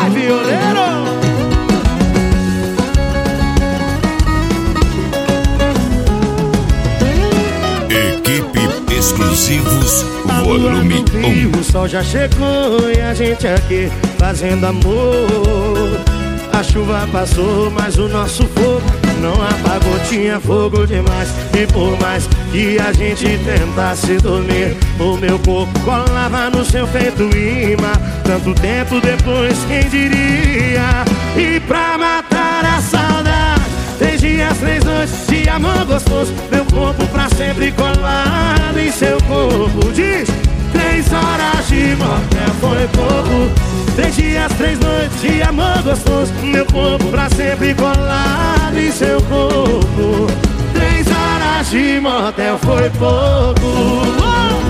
Vai, violeiro! Equipe Exclusivos Volume 1. O sol já chegou e a gente aqui fazendo amor. A chuva passou, mas o nosso fogo não apagou. Tinha fogo demais e por mais que a gente tentasse dormir, o meu corpo colava no seu feito imã. Tanto tempo depois, quem diria? E pra matar a saudade, 3 dias, 3 noites de amor gostoso, meu corpo pra sempre colado em seu corpo. Diz, 3 horas de motel foi pouco. 3 dias, 3 noites de amor gostoso, meu corpo pra sempre colado em seu corpo. 3 horas de motel foi pouco.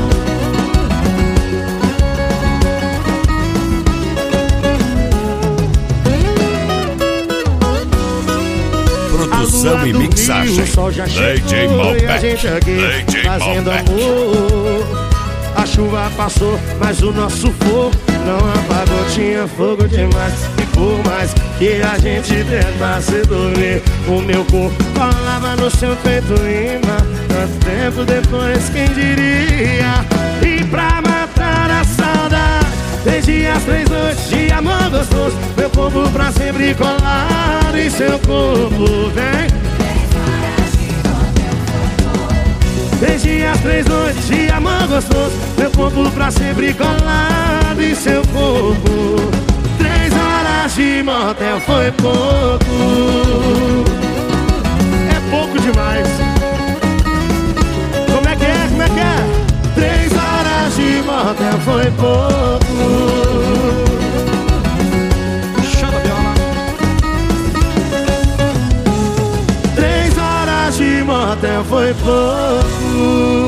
Produção e mixagem DJ Malbec. Fazendo amor. A chuva passou, mas o nosso fogo não apagou. Tinha fogo demais e por mais que a gente tentasse dormir, o meu corpo colava no seu peito imã. Tanto tempo depois, quem diria? E pra matar a saudade, 3 dias, 3 noites de amor gostoso, meu corpo pra sempre colado em seu corpo. Vem! 3 dias, 3 noites de amor gostoso, meu corpo pra sempre colado em seu corpo. 3 horas de motel foi pouco. É pouco demais. Como é que é? Como é que é? 3 horas de motel foi pouco. Chama a viola. 3 horas de motel foi pouco.